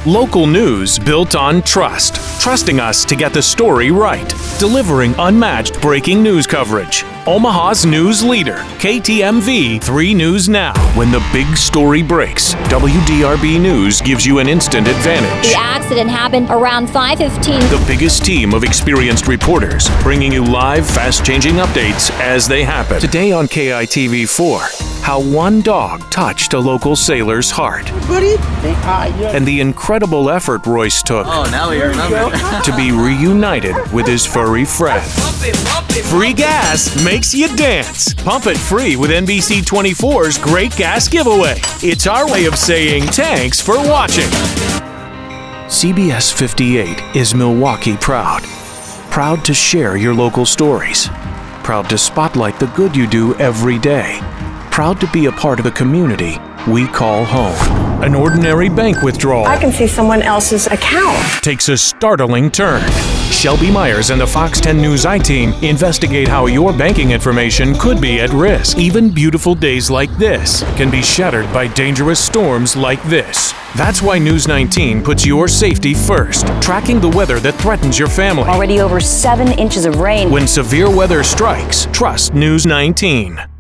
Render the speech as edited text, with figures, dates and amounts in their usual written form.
Local news built on trust. Trusting us to get the story right. Delivering unmatched breaking news coverage. Omaha's news leader, KTMV 3 News Now. When the big story breaks, WDRB News gives you an instant advantage. The accident happened around 5:15. The biggest team of experienced reporters, bringing you live, fast-changing updates as they happen. Today on KITV4, how one dog touched a local sailor's heart. And the incredible effort Royce took now we remember. to be reunited with his furry friend. Free gas makes you dance. Pump it free with NBC 24's Great Gas Giveaway. It's our way of saying thanks for watching. CBS 58 is Milwaukee proud. Proud to share your local stories. Proud to spotlight the good you do every day. Proud to be a part of a community we call home. An ordinary bank withdrawal I can see someone else's account. takes a startling turn. Shelby Myers and the Fox 10 News I-Team investigate how your banking information could be at risk. Even beautiful days like this can be shattered by dangerous storms like this. That's why News 19 puts your safety first, tracking the weather that threatens your family. Already over 7 inches of rain. When severe weather strikes, trust News 19.